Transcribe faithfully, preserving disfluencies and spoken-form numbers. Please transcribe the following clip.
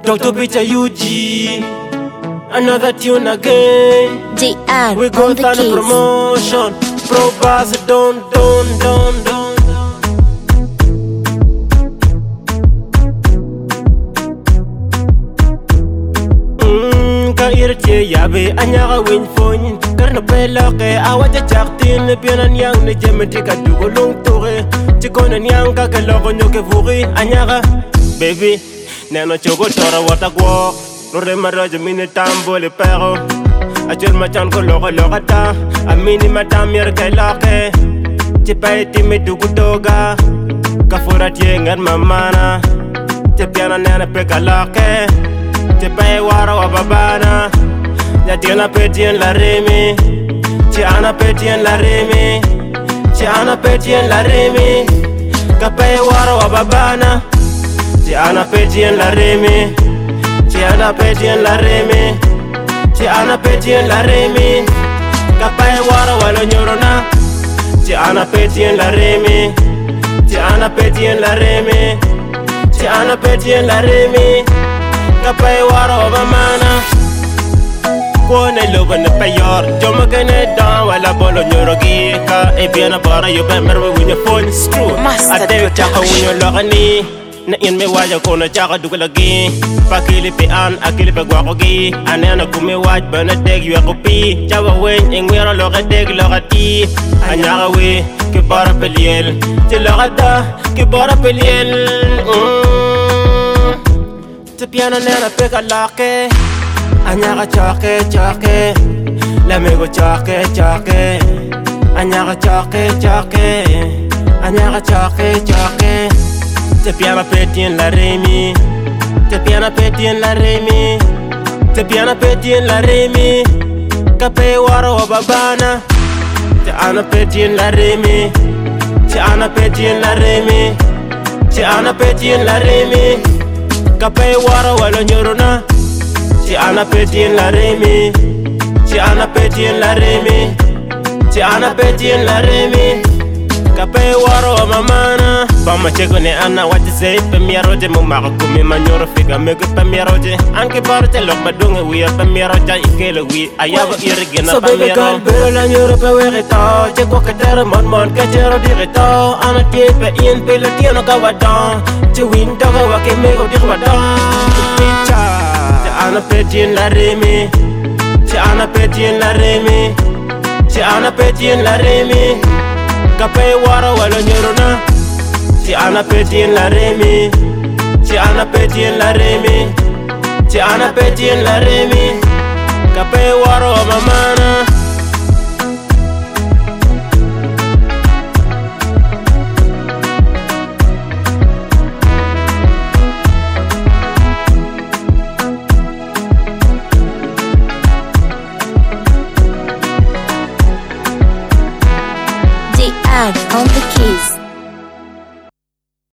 Doctor Peter U G, another tune again. J R We go on the on keys. promotion. Pro bass, don, don, don, don. Mm, ka irtie yabe anyaga win phone. Karna pela ke awaja chaktin pianan yang ne jemetika dugulung tore. Chikona nyang ka logo nyoke vuri anyaga baby. Neno chogo tora wata go. Lore maraja mini tambo le pero. Achel machan ko logo logo ta. Amini matam yer kai lake. Chipai timi dugu doga. Kafura tiengan mamana. Chipiana nena peka lake. Chipai wara wababana. Nyatiana petien la remi. Chiana petien la remi. Chiana petien la remi. Kapai wara wababana. Chiana petien la remi. Chiana petien la remi. Chiana petien la remi. Kapai wara walo nyorona. Chiana petien la remi. Chiana petien la remi. Chiana petien la remi. Kapai wara wabamana. Kone loba ne payor. Joma kene dan wala bolo nyorogi. Ka ebiana bara yo be merwe winya phone screw. Ate chaka winyo lokani. Na in me waja kona chaka dugalagi. Pakili pe an akili pe gwakogi. Anena kume waj bana deg yue kopi. Chawa wen ingwera loka deg loka ti. Anyaga we ke bara peliel. Te loka da ke bara peliel. Te piano nena peka lake. Anyaga chake chake. Lamigo chake chake. Anyaga chake chake. Anyaga chake chake. Te piana petien la remi. Te piana petien la remi. Te piana petien la remi. Kape waro wababana. Te ana petien la remi. Te ana petien la remi. Te ana petien la remi. Kape waro walo nyorona. Te ana petien la remi. Te ana petien la remi. Te ana petien la remi. Kape waro mamana. Bama chego ne ana wati say pemiaroje mo makumi manyoro figa mego pemiaroje anke parte lok badunge wi pemiaroja ikele wi ayaba irigena So baby girl, pero la nyoro pe werita chego kadere mon mon kachero dirita ana tipe in pelo tiano kawadan che win doga wa ke mego dirwadan picha che ana petien la remi che ana petien la remi che ana petien la remi Kape waro walo nyorona. Ti ana petien la remi. Ti ana petien la remi. Ti ana petien la remi. Kape waro mamana. J R on the